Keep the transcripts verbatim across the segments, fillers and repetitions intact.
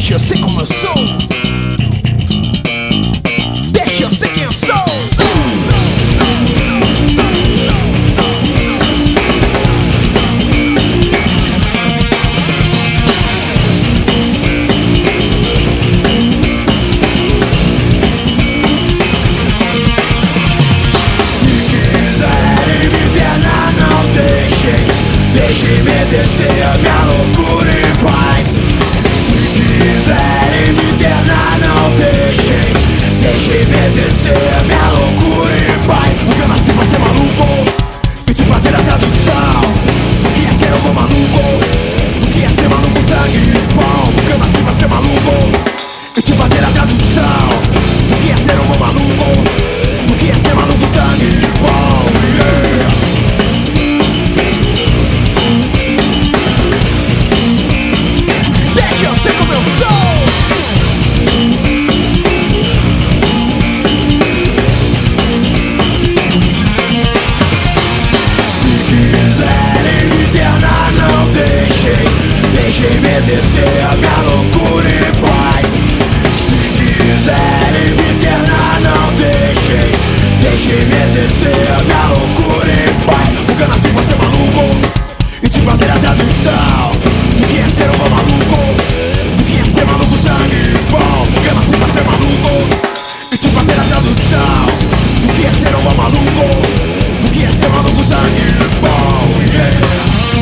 Deixa eu ser como eu sou. Deixa eu ser quem eu sou. Deixem-me exercer a minha loucura em paz. Se quiserem me internar, não deixem. Deixem-me exercer a minha loucura em paz. Porque eu nasci pra ser maluco e te fazer a tradução do que é ser um bom maluco, do que é ser maluco sangue bom. Porque eu nasci pra ser maluco e te fazer a tradução do que é ser um bom maluco, do que é ser maluco sangue bom. Yeah. Eu sei como eu sou. Se quiserem me internar, não deixem. Deixem-me exercer a minha loucura em paz. Se quiserem me internar, não deixem. Deixem-me exercer a minha loucura em paz. Porque eu nasci pra ser maluco e te fazer a tradução do que é ser um bom maluco, do que é ser maluco sangue bom. Porque eu nasci pra ser maluco e te fazer a tradução do que é ser um bom maluco, do que é ser maluco sangue bom. Yeah.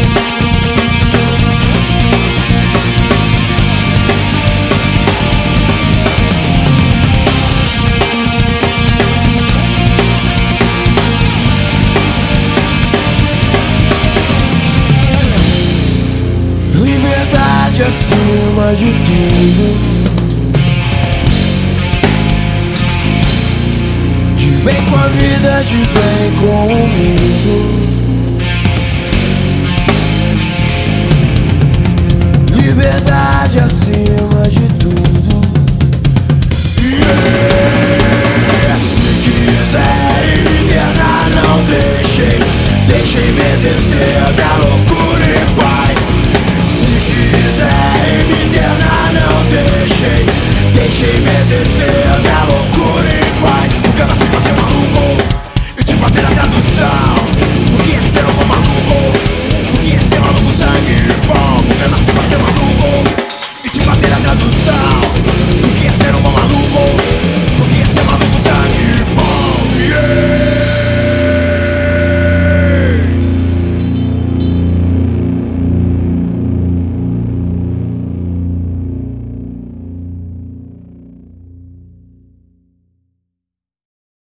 Liberdade acima de tudo. De bem com a vida, de bem com o mundo.